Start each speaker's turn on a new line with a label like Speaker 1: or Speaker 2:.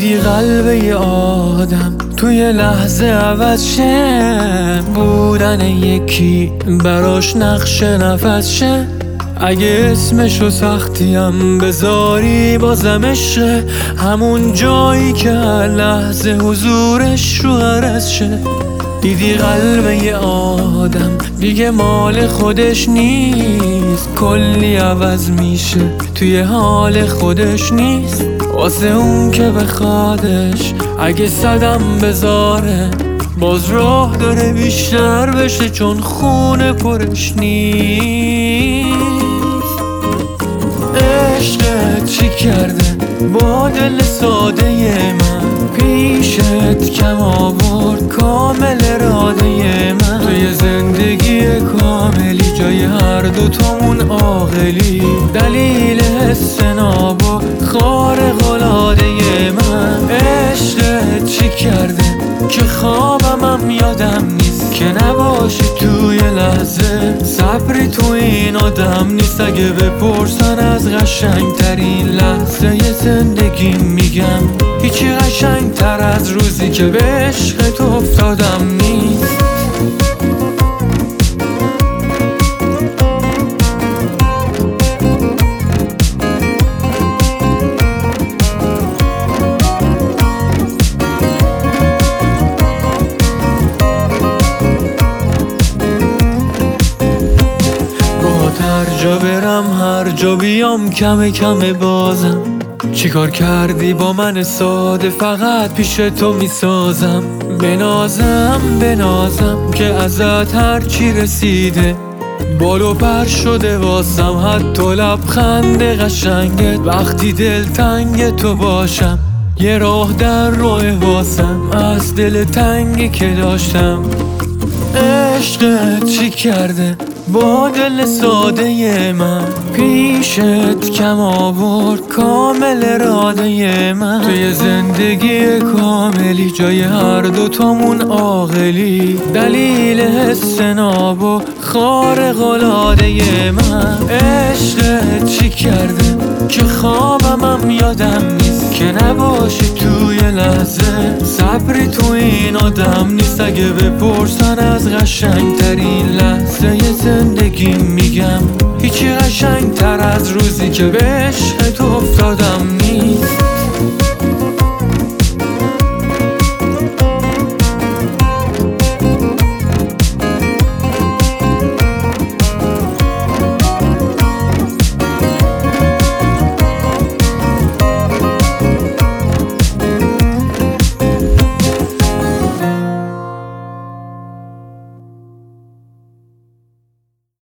Speaker 1: دیدی قلب یه آدم توی لحظه عوض شه، بودن یکی براش نقش نفس شه. اگه اسمشو سختیم بذاری بازم عشقه، همون جایی که هر لحظه حضورش رو عرض شه. دیدی قلب یه آدم دیگه مال خودش نیست، کلی عوض میشه توی حال خودش نیست. واسه اون که بخوادش اگه صدم بذاره، باز راه داره بیشتر بشه چون خونه پرش نیست. عشقت چی کرده با دل ساده من، پیشت کم آورد کامل اراده من. توی زندگی کاملی جای هر دوتامون عاقلی، دلیل حس ناب و خارق العاده من. عشقت چی کرده که خوابم یادم نیست که نباشی توی لحظه، صبری تو این آدم نیست. اگه بپرسن از قشنگترین لحظه ی زندگی میگم هیچی قشنگتر از روزی که به عشقت افتادم نیست. هر جا برم هر جا بیام کمه کمه بازم. چیکار کردی با من ساده فقط پیش تو میسازم. بنازم که ازت هر چی رسیده، بال و پر شده واسم حتی لبخند قشنگت. وقتی دلتنگ تو باشم یه راه در راه واسم از دل تنگی که داشتم. عشقت چی کرده با دل ساده من، پیشت کم آورد کامل اراده من. توی زندگی کاملی جای هر دوتامون عاقلی، دلیل حس ناب و خارق العاده من. عشقت چی کرده که خوابم یادم نیست که نباشی توی لحظه، صبری تو این آدم نیست. اگه بپرسن از قشنگترین لحظه ی زندگی میگم هیچی قشنگتر از روزی که به عشقت افتادم نیست.